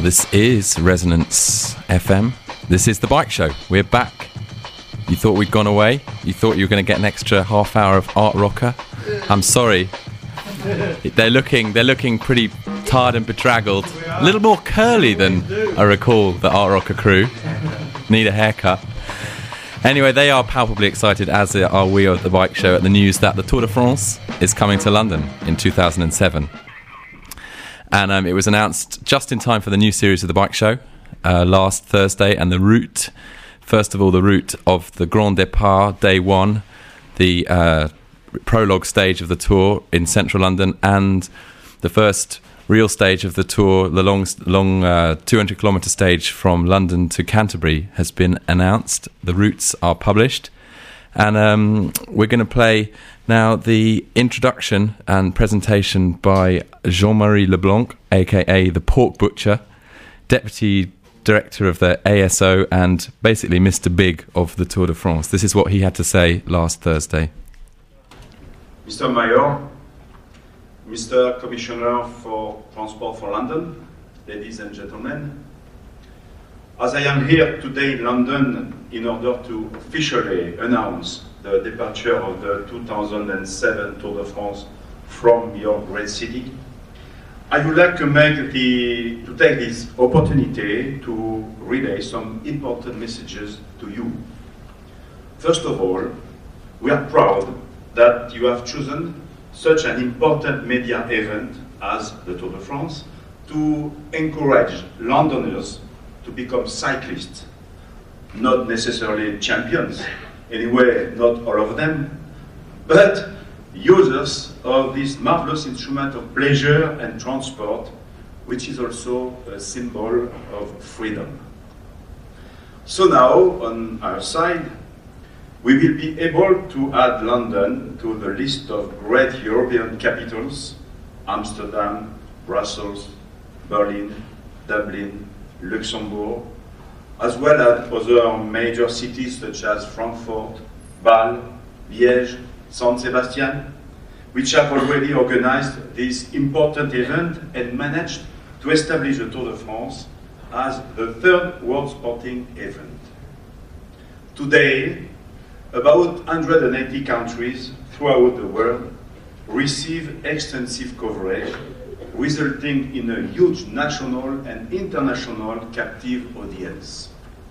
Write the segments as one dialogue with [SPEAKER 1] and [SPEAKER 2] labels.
[SPEAKER 1] This is Resonance FM. This is the Bike Show. We're back. You thought we'd gone away? You thought you were going to get an extra half hour of Art Rocker? I'm sorry. They're looking pretty tired and bedraggled. A little more curly than I recall the Art Rocker crew. Need a haircut. Anyway, they are palpably excited, as are we at the Bike Show, at the news that the Tour de France is coming to London in 2007. And it was announced just in time for the new series of the Bike Show last Thursday. And the route, first of all, the route of the Grand Départ, day one, the prologue stage of the tour in central London, and the first real stage of the tour, the long 200-kilometre stage from London to Canterbury, has been announced. The routes are published. And we're going to play now the introduction and presentation by Jean-Marie Leblanc, a.k.a. the Pork Butcher, Deputy Director of the ASO and basically Mr. Big of the Tour de France. This is what he had to say last Thursday.
[SPEAKER 2] Mr. Mayor, Mr. Commissioner for Transport for London, ladies and gentlemen, as I am here today in London in order to officially announce the departure of the 2007 Tour de France from your great city, I would like to take this opportunity to relay some important messages to you. First of all, we are proud that you have chosen such an important media event as the Tour de France to encourage Londoners to become cyclists, not necessarily champions, anyway, not all of them, but users of this marvelous instrument of pleasure and transport, which is also a symbol of freedom. So now, on our side, we will be able to add London to the list of great European capitals: Amsterdam, Brussels, Berlin, Dublin, Luxembourg, as well as other major cities such as Frankfurt, Bâle, Liège, San Sebastian, which have already organized this important event and managed to establish the Tour de France as the third world sporting event. Today, about 180 countries throughout the world receive extensive coverage, resulting in a huge national and international captive audience.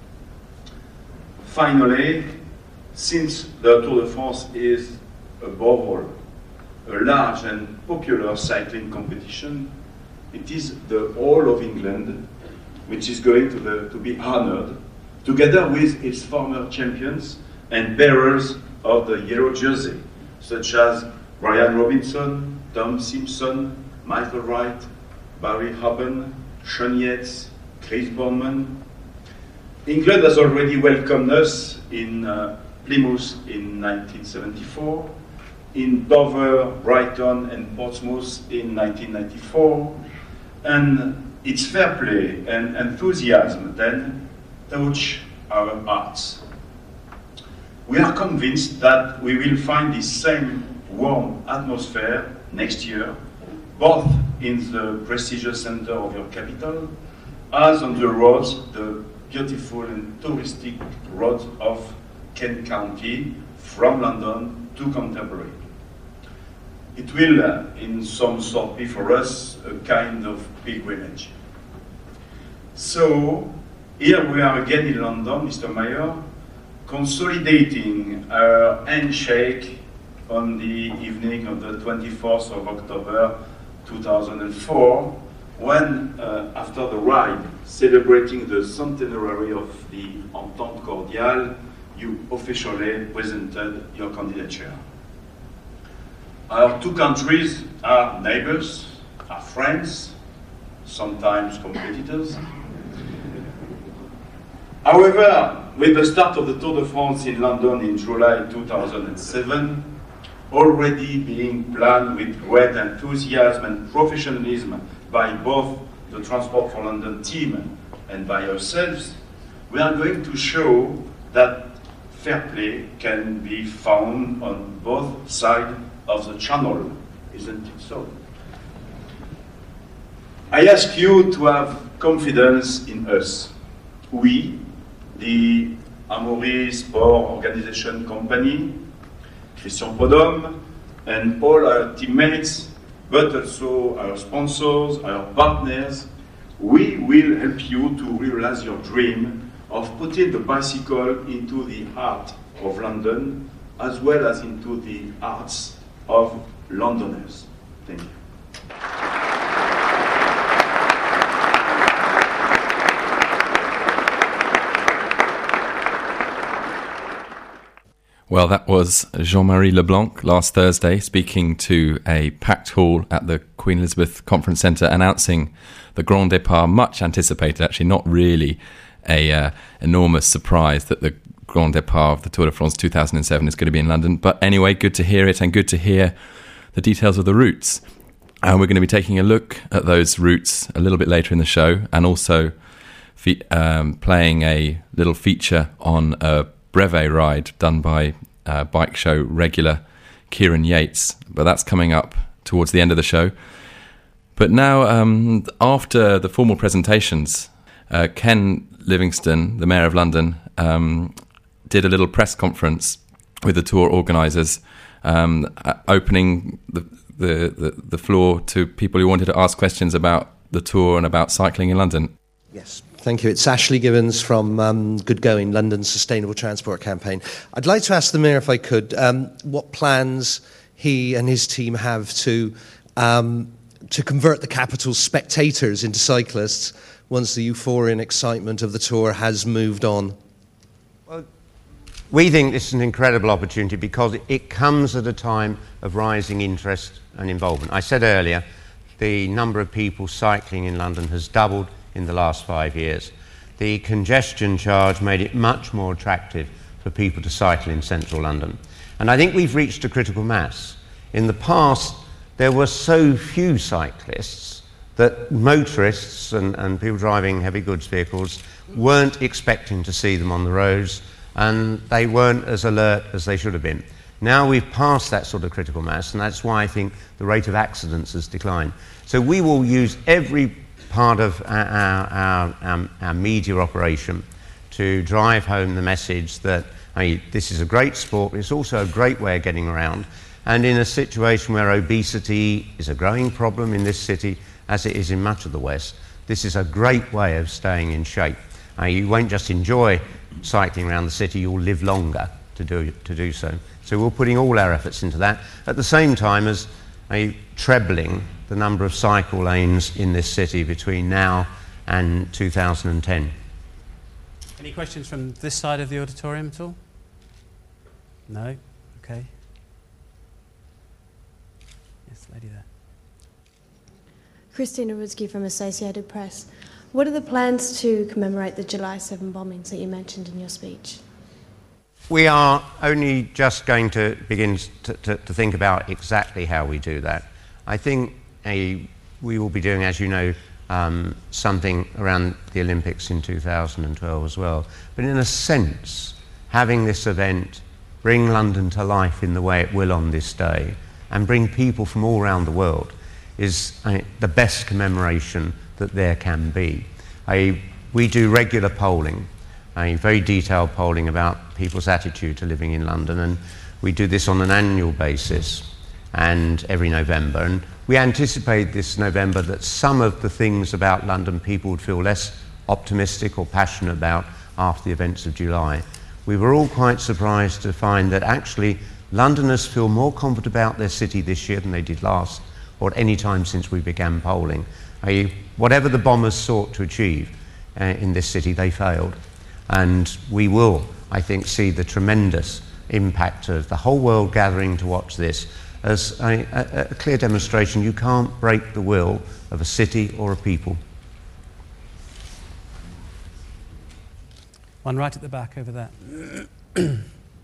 [SPEAKER 2] Finally, since the Tour de France is, above all, a large and popular cycling competition, it is the whole of England which is going to be honored, together with its former champions and bearers of the yellow jersey, such as Brian Robinson, Tom Simpson, Michael Wright, Barry Hoban, Sean Yates, Chris Bowman. England has already welcomed us in Plymouth in 1974, in Dover, Brighton and Portsmouth in 1994, and its fair play and enthusiasm then touch our hearts. We are convinced that we will find this same warm atmosphere next year, both in the prestigious center of your capital, as on the roads, the beautiful and touristic roads of Kent County, from London to Canterbury. It will, in some sort, be for us a kind of pilgrimage. So, here we are again in London, Mr. Mayor, consolidating our handshake on the evening of the 24th of October 2004, when, after the ride celebrating the centenary of the Entente Cordiale, you officially presented your candidature. Our two countries are neighbors, are friends, sometimes competitors. However, with the start of the Tour de France in London in July 2007, already being planned with great enthusiasm and professionalism by both the Transport for London team and by ourselves, we are going to show that fair play can be found on both sides of the channel, isn't it so? I ask you to have confidence in us. We, the Amaury Sport Organization Company, Christian Prudhomme, and all our teammates, but also our sponsors, our partners, we will help you to realize your dream of putting the bicycle into the heart of London, as well as into the hearts of Londoners. Thank you.
[SPEAKER 1] Well, that was Jean-Marie Leblanc last Thursday speaking to a packed hall at the Queen Elizabeth Conference Centre, announcing the Grand Départ, much anticipated, actually not really a enormous surprise that the Grand Départ of the Tour de France 2007 is going to be in London. But anyway, good to hear it and good to hear the details of the routes. And we're going to be taking a look at those routes a little bit later in the show, and also playing a little feature on a brevet ride done by bike show regular Kieran Yates, but that's coming up towards the end of the show. But now, after the formal presentations, Ken Livingstone, the Mayor of London, did a little press conference with the tour organisers, opening the floor to people who wanted to ask questions about the tour and about cycling in London.
[SPEAKER 3] Yes. Thank you. It's Ashley Gibbons from Good Going, London's Sustainable Transport Campaign. I'd like to ask the Mayor, if I could, what plans he and his team have to convert the capital's spectators into cyclists once the euphoria and excitement of the tour has moved on.
[SPEAKER 4] Well, we think this is an incredible opportunity because it comes at a time of rising interest and involvement. I said earlier, the number of people cycling in London has doubled in the last 5 years. The congestion charge made it much more attractive for people to cycle in central London. And I think we've reached a critical mass. In the past, there were so few cyclists that motorists and people driving heavy goods vehicles weren't expecting to see them on the roads, and they weren't as alert as they should have been. Now we've passed that sort of critical mass, and that's why I think the rate of accidents has declined. So we will use every part of our media operation to drive home the message that this is a great sport, but it's also a great way of getting around. And in a situation where obesity is a growing problem in this city, as it is in much of the West, this is a great way of staying in shape. You won't just enjoy cycling around the city, you'll live longer to do so. So we're putting all our efforts into that, at the same time as trebling the number of cycle lanes in this city between now and 2010.
[SPEAKER 5] Any questions from this side of the auditorium at all? No? Okay. Yes, lady there.
[SPEAKER 6] Christina Rudzki from Associated Press. What are the plans to commemorate the July 7 bombings that you mentioned in your speech?
[SPEAKER 4] We are only just going to begin to think about exactly how we do that. I think we will be doing, as you know, something around the Olympics in 2012 as well. But in a sense, having this event bring London to life in the way it will on this day and bring people from all around the world is the best commemoration that there can be. We do regular polling, very detailed polling about people's attitude to living in London, and we do this on an annual basis and every November. And we anticipate this November that some of the things about London people would feel less optimistic or passionate about after the events of July. We were all quite surprised to find that actually Londoners feel more confident about their city this year than they did last or at any time since we began polling. Whatever the bombers sought to achieve in this city, they failed. And we will, I think, see the tremendous impact of the whole world gathering to watch this as a clear demonstration you can't break the will of a city or a people.
[SPEAKER 5] One right at the back over there.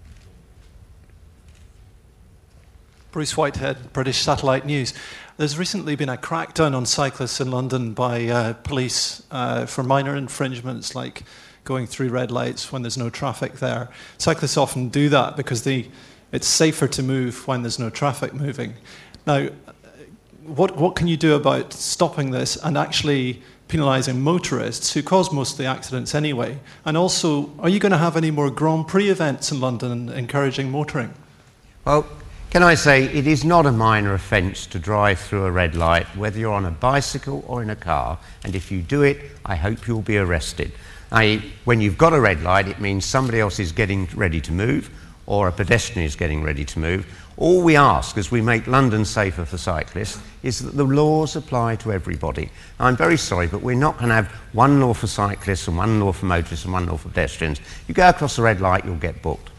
[SPEAKER 7] Bruce Whitehead, British Satellite News. There's recently been a crackdown on cyclists in London by police for minor infringements like going through red lights when there's no traffic there. Cyclists often do that because it's safer to move when there's no traffic moving. Now, what can you do about stopping this and actually penalising motorists who cause most of the accidents anyway? And also, are you going to have any more Grand Prix events in London encouraging motoring?
[SPEAKER 4] Well, can I say it is not a minor offence to drive through a red light, whether you're on a bicycle or in a car, and if you do it, I hope you'll be arrested. When you've got a red light, it means somebody else is getting ready to move, or a pedestrian is getting ready to move. All we ask as we make London safer for cyclists is that the laws apply to everybody. I'm very sorry, but we're not going to have one law for cyclists and one law for motorists and one law for pedestrians. You go across the red light, you'll get booked.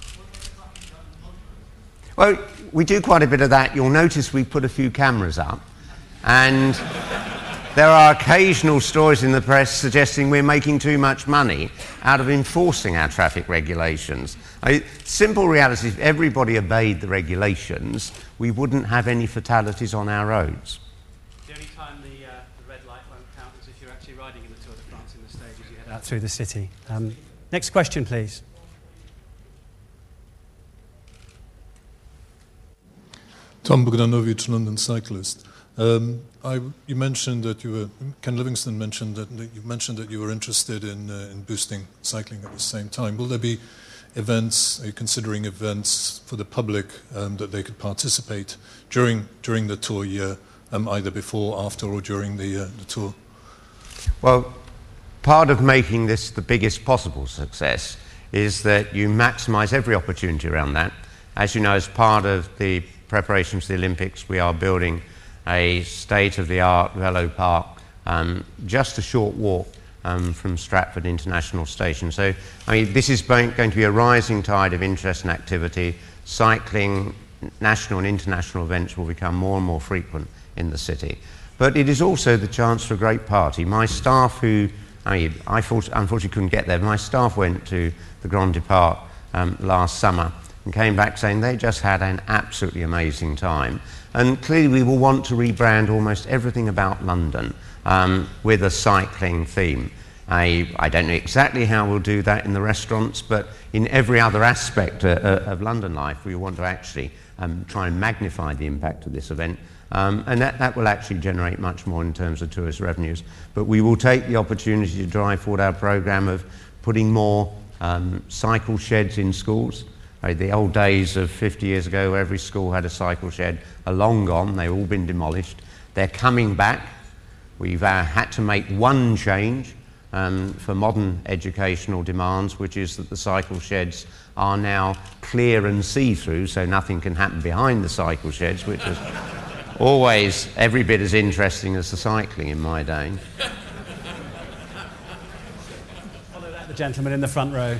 [SPEAKER 4] Well, we do quite a bit of that. You'll notice we put a few cameras up, and there are occasional stories in the press suggesting we're making too much money out of enforcing our traffic regulations. Simple reality, if everybody obeyed the regulations, we wouldn't have any fatalities on our roads.
[SPEAKER 5] The only time the red light won't count is if you're actually riding in the Tour de France in the stages you head out through the city. Next question, please.
[SPEAKER 8] Tom Bogdanovich, London cyclist. You mentioned that Ken Livingstone mentioned that you were interested in boosting cycling at the same time. Will there be events? Are you considering events for the public that they could participate during the tour year, either before, after, or during the tour?
[SPEAKER 4] Well, part of making this the biggest possible success is that you maximise every opportunity around that. As you know, as part of the preparations for the Olympics, we are building a state-of-the-art velo park just a short walk from Stratford International Station. So, this is going to be a rising tide of interest and activity. Cycling, national and international events will become more and more frequent in the city. But it is also the chance for a great party. My staff I unfortunately couldn't get there, but my staff went to the Grand Depart last summer and came back saying they just had an absolutely amazing time. And clearly we will want to rebrand almost everything about London with a cycling theme. I don't know exactly how we'll do that in the restaurants, but in every other aspect of London life, we want to actually try and magnify the impact of this event. And that will actually generate much more in terms of tourist revenues. But we will take the opportunity to drive forward our programme of putting more cycle sheds in schools. The old days of 50 years ago where every school had a cycle shed are long gone. They've all been demolished. They're coming back. We've had to make one change for modern educational demands, which is that the cycle sheds are now clear and see-through, so nothing can happen behind the cycle sheds, which is always every bit as interesting as the cycling in my day.
[SPEAKER 5] Follow that, the gentleman in the front row.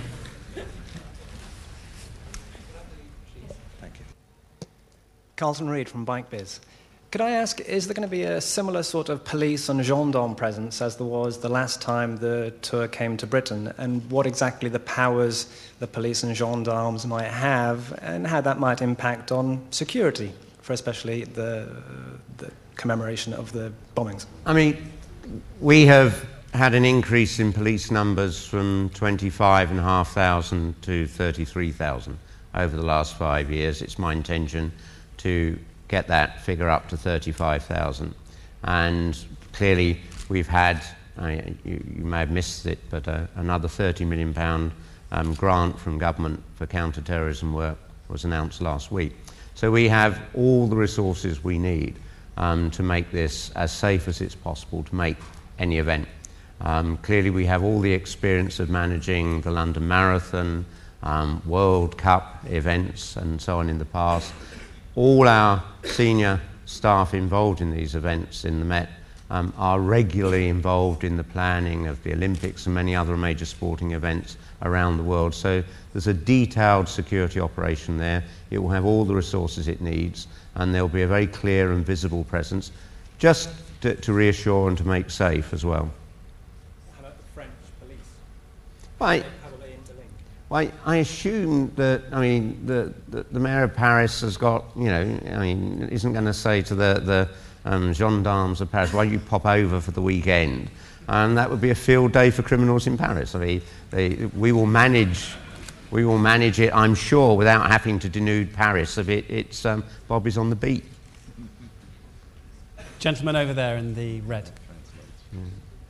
[SPEAKER 9] Carlton Reid from BikeBiz. Could I ask, is there going to be a similar sort of police and gendarme presence as there was the last time the tour came to Britain? And what exactly the powers the police and gendarmes might have, and how that might impact on security for especially the commemoration of the bombings?
[SPEAKER 4] We have had an increase in police numbers from 25,500 to 33,000 over the last 5 years. It's my intention to get that figure up to 35,000. And clearly we've had, you may have missed it, but another £30 million grant from government for counter-terrorism work was announced last week. So we have all the resources we need to make this as safe as it's possible to make any event. Clearly we have all the experience of managing the London Marathon, World Cup events and so on in the past. All our senior staff involved in these events in the Met are regularly involved in the planning of the Olympics and many other major sporting events around the world. So there's a detailed security operation there. It will have all the resources it needs, and there'll be a very clear and visible presence, just to reassure and to make safe as well.
[SPEAKER 9] How about the French police?
[SPEAKER 4] Right. Well, I assume that, the Mayor of Paris has got, isn't going to say to the gendarmes of Paris, why don't you pop over for the weekend? And that would be a field day for criminals in Paris. We will manage it, I'm sure, without having to denude Paris of it. It's Bobby's on the beat.
[SPEAKER 5] Gentleman over there in the red.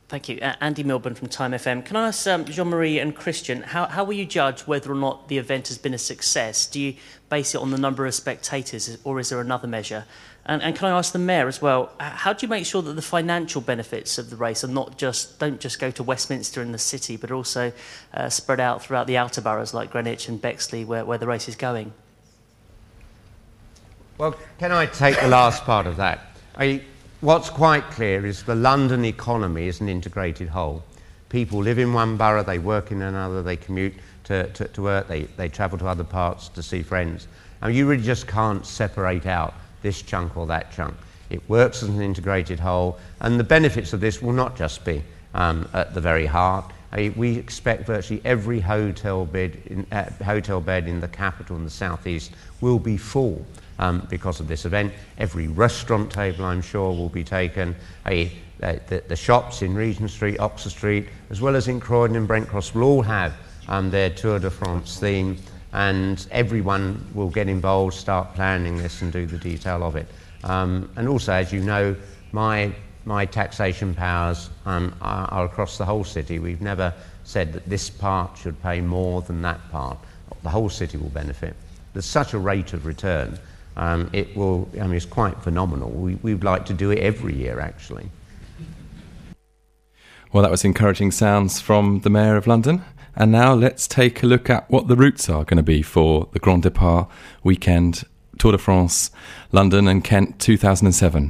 [SPEAKER 10] Thank you. Andy Milburn from Time FM. Can I ask Jean-Marie and Christian, how will you judge whether or not the event has been a success? Do you base it on the number of spectators, or is there another measure? And can I ask the Mayor as well, how do you make sure that the financial benefits of the race are don't just go to Westminster and the city, but also spread out throughout the outer boroughs like Greenwich and Bexley, where the race is going?
[SPEAKER 4] Well, can I take the last part of that? What's quite clear is the London economy is an integrated whole. People live in one borough, they work in another, they commute to work, they travel to other parts to see friends. And you really just can't separate out this chunk or that chunk. It works as an integrated whole, and the benefits of this will not just be at the very heart. We expect virtually every hotel bed in the capital and the southeast will be full because of this event. Every restaurant table, I'm sure, will be taken. The shops in Regent Street, Oxford Street, as well as in Croydon and Brent Cross, will all have their Tour de France theme, and everyone will get involved, start planning this and do the detail of it. And also, as you know, my taxation powers are across the whole city. We've never said that this part should pay more than that part. The whole city will benefit. There's such a rate of return. It's quite phenomenal. We'd like to do it every year, actually.
[SPEAKER 1] Well, that was encouraging sounds from the Mayor of London. And now let's take a look at what the routes are going to be for the Grand Départ weekend, Tour de France, London and Kent 2007.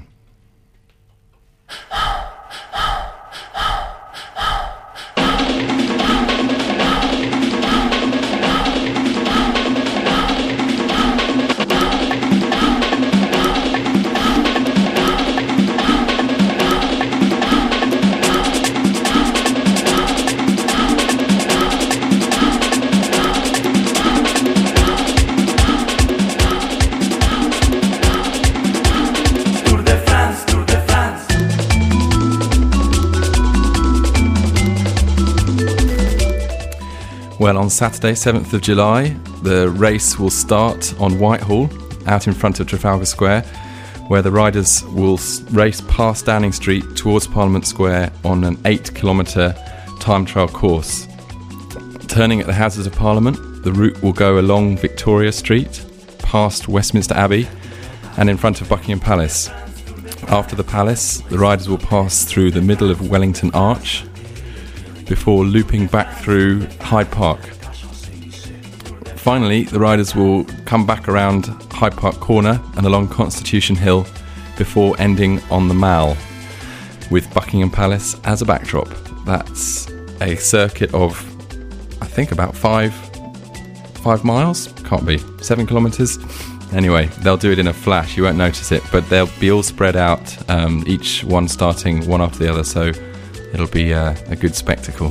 [SPEAKER 1] Well, on Saturday, 7th of July, the race will start on Whitehall, out in front of Trafalgar Square, where the riders will race past Downing Street towards Parliament Square on an 8-kilometre time trial course. Turning at the Houses of Parliament, the route will go along Victoria Street, past Westminster Abbey, and in front of Buckingham Palace. After the Palace, the riders will pass through the middle of Wellington Arch, before looping back through Hyde Park. Finally, the riders will come back around Hyde Park Corner and along Constitution Hill before ending on the Mall, with Buckingham Palace as a backdrop. That's a circuit of, I think, about 5 miles? Can't be. 7 kilometres? Anyway, they'll do it in a flash, you won't notice it, but they'll be all spread out, each one starting one after the other, so it'll be a good spectacle.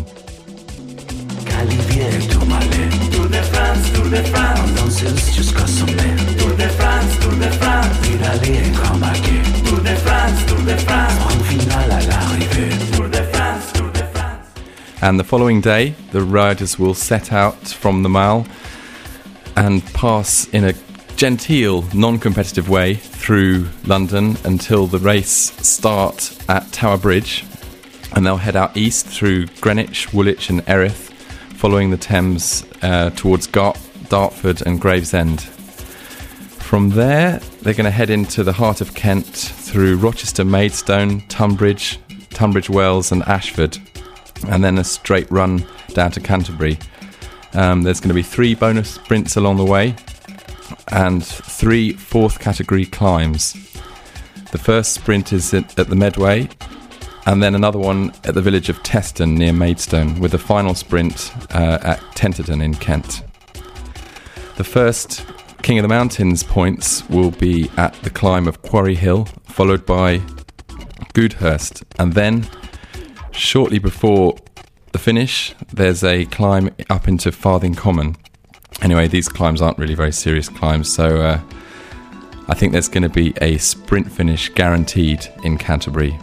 [SPEAKER 1] And the following day, the riders will set out from the Mall and pass in a genteel, non-competitive way through London until the race starts at Tower Bridge. And they'll head out east through Greenwich, Woolwich and Erith, following the Thames towards Dartford and Gravesend. From there, they're going to head into the heart of Kent through Rochester, Maidstone, Tunbridge Wells and Ashford, and then a straight run down to Canterbury. There's going to be 3 bonus sprints along the way and 3 fourth category climbs. The first sprint is at the Medway, and then another one at the village of Teston near Maidstone, with the final sprint at Tenterden in Kent. The first King of the Mountains points will be at the climb of Quarry Hill, followed by Goudhurst, and then shortly before the finish there's a climb up into Farthing Common. Anyway, these climbs aren't really very serious climbs, so I think there's going to be a sprint finish guaranteed in Canterbury.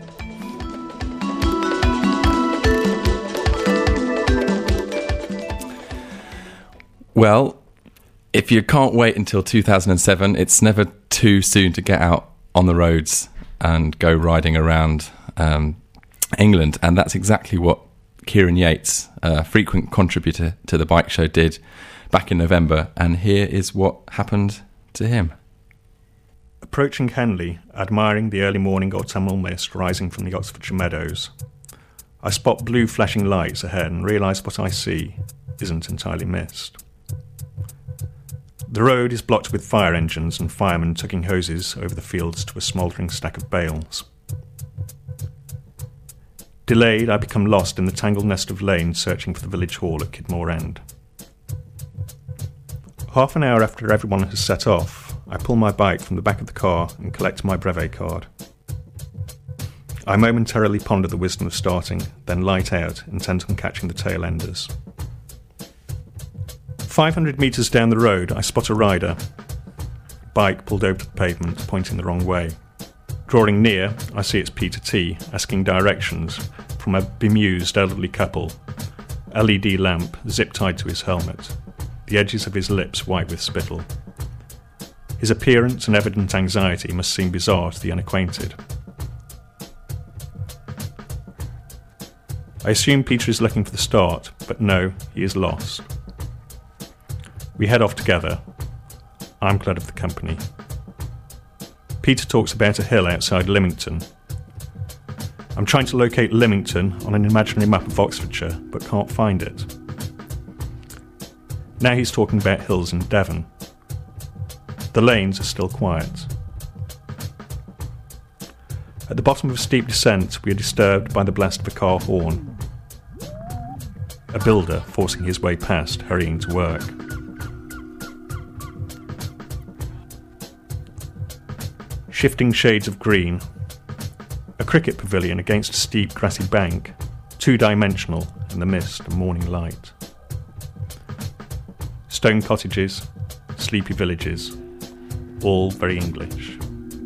[SPEAKER 1] Well, if you can't wait until 2007, it's never too soon to get out on the roads and go riding around England, and that's exactly what Kieran Yates, a frequent contributor to the Bike Show, did back in November, and here is what happened to him.
[SPEAKER 11] Approaching Henley, admiring the early morning autumnal mist rising from the Oxfordshire meadows, I spot blue flashing lights ahead and realise what I see isn't entirely mist. The road is blocked with fire engines and firemen tucking hoses over the fields to a smouldering stack of bales. Delayed, I become lost in the tangled nest of lanes searching for the village hall at Kidmore End. Half an hour after everyone has set off, I pull my bike from the back of the car and collect my brevet card. I momentarily ponder the wisdom of starting, then light out, intent on catching the tail enders. 500 metres down the road, I spot a rider. Bike pulled over to the pavement, pointing the wrong way. Drawing near, I see it's Peter T, asking directions from a bemused elderly couple. LED lamp zip-tied to his helmet, the edges of his lips white with spittle. His appearance and evident anxiety must seem bizarre to the unacquainted. I assume Peter is looking for the start, but no, he is lost. We head off together. I'm glad of the company. Peter talks about a hill outside Lymington. I'm trying to locate Lymington on an imaginary map of Oxfordshire, but can't find it. Now he's talking about hills in Devon. The lanes are still quiet. At the bottom of a steep descent, we are disturbed by the blast of a car horn. A builder forcing his way past, hurrying to work. Shifting shades of green. A cricket pavilion against a steep grassy bank, two-dimensional in the mist and morning light. Stone cottages, sleepy villages, all very English.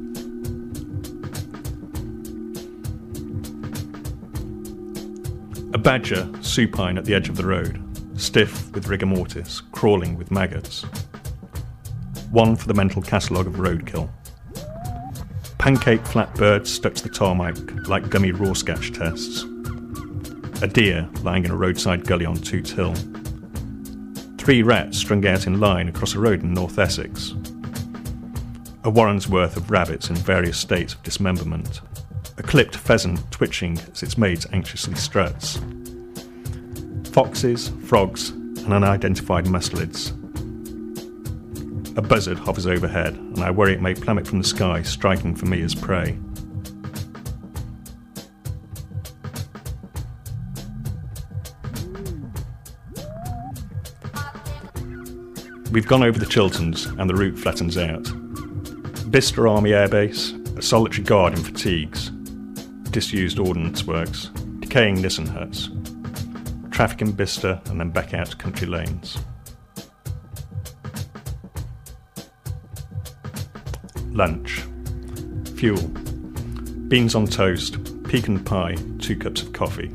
[SPEAKER 11] A badger supine at the edge of the road, stiff with rigor mortis, crawling with maggots. One for the mental catalogue of roadkill. Pancake flatbirds stuck to the tarmac like gummy Rorschach tests. A deer lying in a roadside gully on Toots Hill. 3 rats strung out in line across a road in North Essex. A warren's worth of rabbits in various states of dismemberment. A clipped pheasant twitching as its mate anxiously struts. Foxes, frogs, and unidentified mustelids. A buzzard hovers overhead, and I worry it may plummet from the sky, striking for me as prey. We've gone over the Chilterns, and the route flattens out. Bicester Army Air Base, a solitary guard in fatigues, disused ordnance works, decaying Nissen huts, traffic in Bicester, and then back out to country lanes. Lunch. Fuel. Beans on toast, pecan pie, 2 cups of coffee.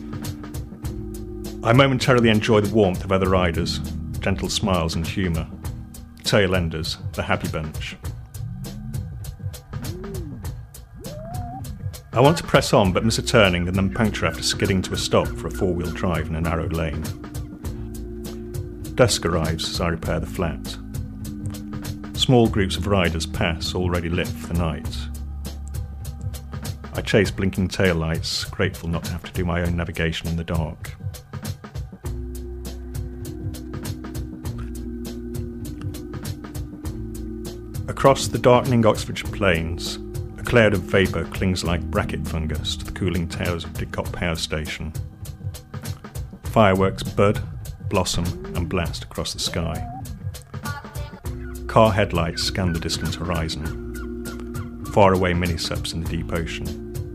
[SPEAKER 11] I momentarily enjoy the warmth of other riders, gentle smiles and humour. Tail enders, the happy bunch. I want to press on but miss a turning and then puncture after skidding to a stop for a 4-wheel drive in a narrow lane. Dusk arrives as I repair the flat. Small groups of riders pass, already lit for the night. I chase blinking taillights, grateful not to have to do my own navigation in the dark. Across the darkening Oxfordshire plains, a cloud of vapour clings like bracket fungus to the cooling towers of Didcot Power Station. Fireworks bud, blossom and blast across the sky. Car headlights scan the distant horizon. Faraway mini-subs in the deep ocean.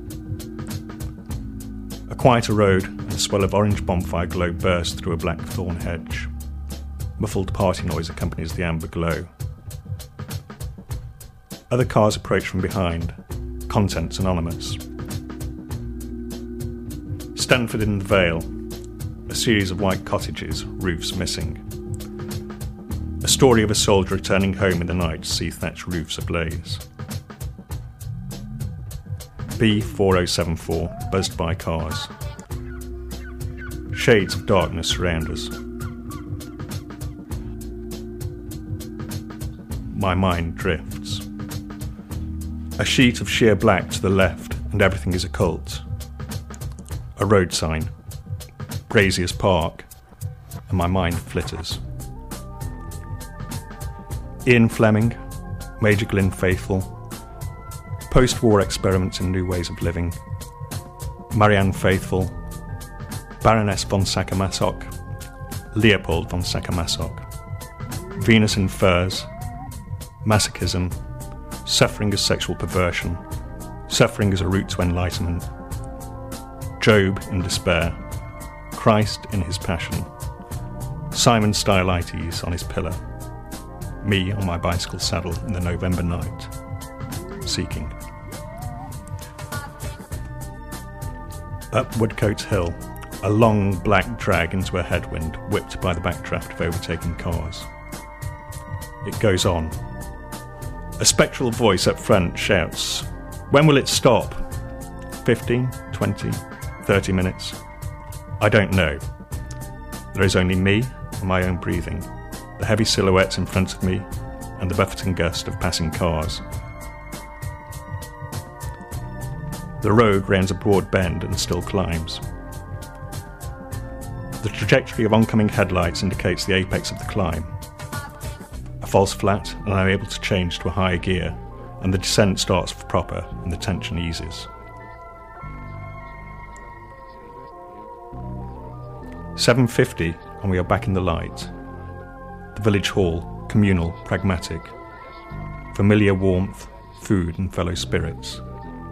[SPEAKER 11] A quieter road and a swell of orange bonfire glow burst through a black thorn hedge. Muffled party noise accompanies the amber glow. Other cars approach from behind. Contents anonymous. Stanford in the Vale. A series of white cottages, roofs missing. A story of a soldier returning home in the night to see thatched roofs ablaze. B4074 buzzed by cars. Shades of darkness surround us. My mind drifts. A sheet of sheer black to the left, and everything is occult. A road sign, Brazier's Park, and my mind flitters. Ian Fleming, Major Glyn Faithful, post-war experiments in new ways of living, Marianne Faithfull, Baroness von Sacher-Masoch, Leopold von Sacher-Masoch, Venus in Furs, masochism, suffering as sexual perversion, suffering as a route to enlightenment, Job in despair, Christ in his passion, Simon Stylites on his pillar, me on my bicycle saddle in the November night, seeking. Up Woodcote Hill, a long black drag into a headwind whipped by the backdraft of overtaking cars. It goes on. A spectral voice up front shouts, "When will it stop? 15, 20, 30 minutes? I don't know. There is only me and my own breathing, the heavy silhouettes in front of me, and the buffeting gust of passing cars." The road rounds a broad bend and still climbs. The trajectory of oncoming headlights indicates the apex of the climb. A false flat, and I'm able to change to a higher gear, and the descent starts proper and the tension eases. 7:50 and we are back in the light. The village hall, communal, pragmatic. Familiar warmth, food and fellow spirits.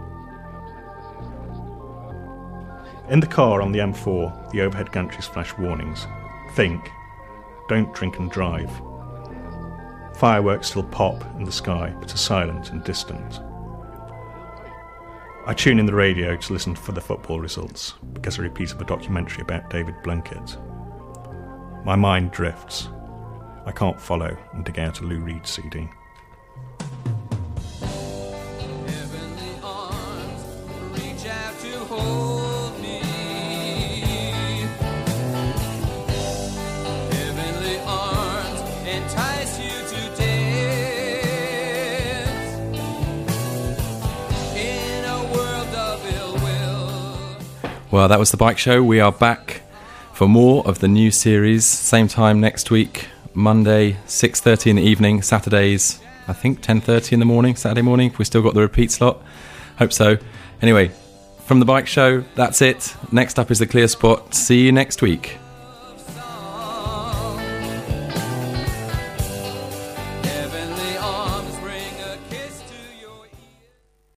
[SPEAKER 11] In the car on the M4, the overhead gantries flash warnings. Think. Don't drink and drive. Fireworks still pop in the sky, but are silent and distant. I tune in the radio to listen for the football results, because a repeat of a documentary about David Blunkett. My mind drifts. I can't follow and dig out a Lou Reed CD.
[SPEAKER 12] Heavenly arms reach out to hold me. Heavenly arms entice you to dance in a world of ill will.
[SPEAKER 1] Well, that was The Bike Show. We are back for more of the new series, same time next week. Monday, 6:30 in the evening. Saturdays, I think 10:30 in the morning, Saturday morning, if we still got the repeat slot. Hope so. Anyway, from The Bike Show, that's it. Next up is The Clear Spot. See you next week.